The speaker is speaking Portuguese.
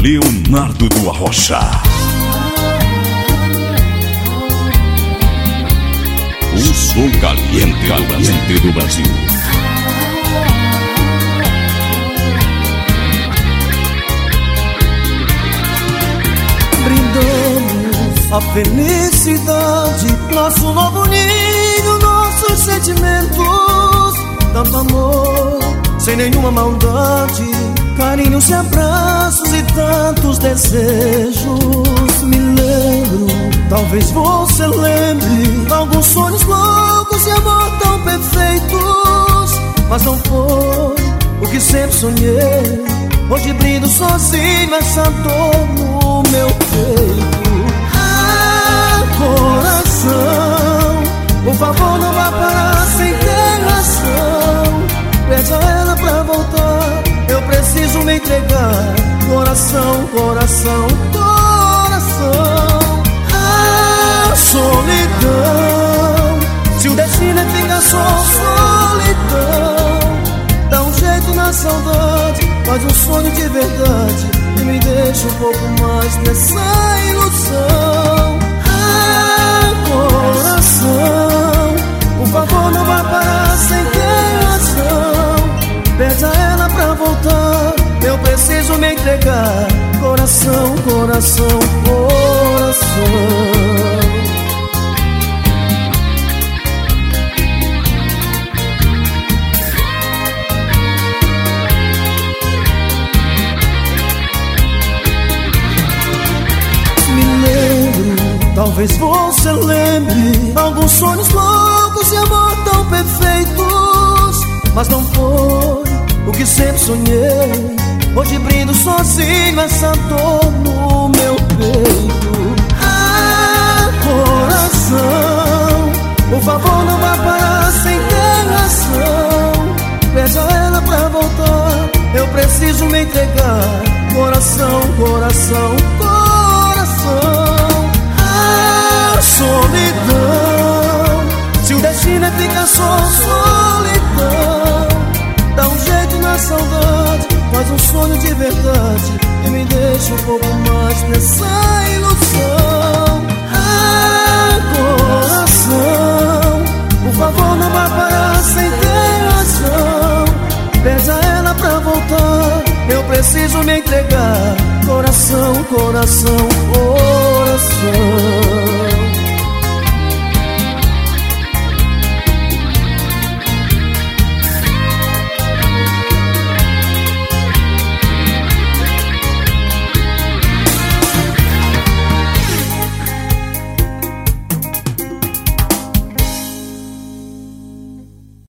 Leonardo do Arrocha. O som caliente do Brasil. Brindamos a felicidade, nosso novo ninho, nossos sentimentos, tanto amor, sem nenhuma maldade, carinhos e abraços e tantos desejos. Me lembro, talvez você lembre, alguns sonhos loucos e amor tão perfeitos, mas não foi o que sempre sonhei. Hoje brindo sozinho essa dor no meu peito. Ah, coração, por favor não vá parar sem ter razão. Pede a ela pra voltar, eu preciso me entregar. Coração, coração, coração. Ah, solidão, se o destino é ficar só, solidão. Dá um jeito na saudade, faz um sonho de verdade e me deixa um pouco mais nessa ilusão. Ah, coração, por favor não vá parar sem ter razão. Pede a ela pra voltar, eu preciso me entregar. Coração, coração, coração. Talvez você lembre, alguns sonhos loucos e amor tão perfeitos, mas não foi o que sempre sonhei. Hoje brindo sozinho essa dor no meu peito. Ah, coração, por favor não vá parar sem ter razão. Pede a ela pra voltar, eu preciso me entregar. Coração, coração, coração. Solidão, se o destino é ficar só, solidão. Dá um jeito na saudade, faz um sonho de verdade e me deixa um pouco mais nessa ilusão. Ah, coração, por favor não vá parar sem ter razão. Pede a ela pra voltar, eu preciso me entregar. Coração, coração, coração.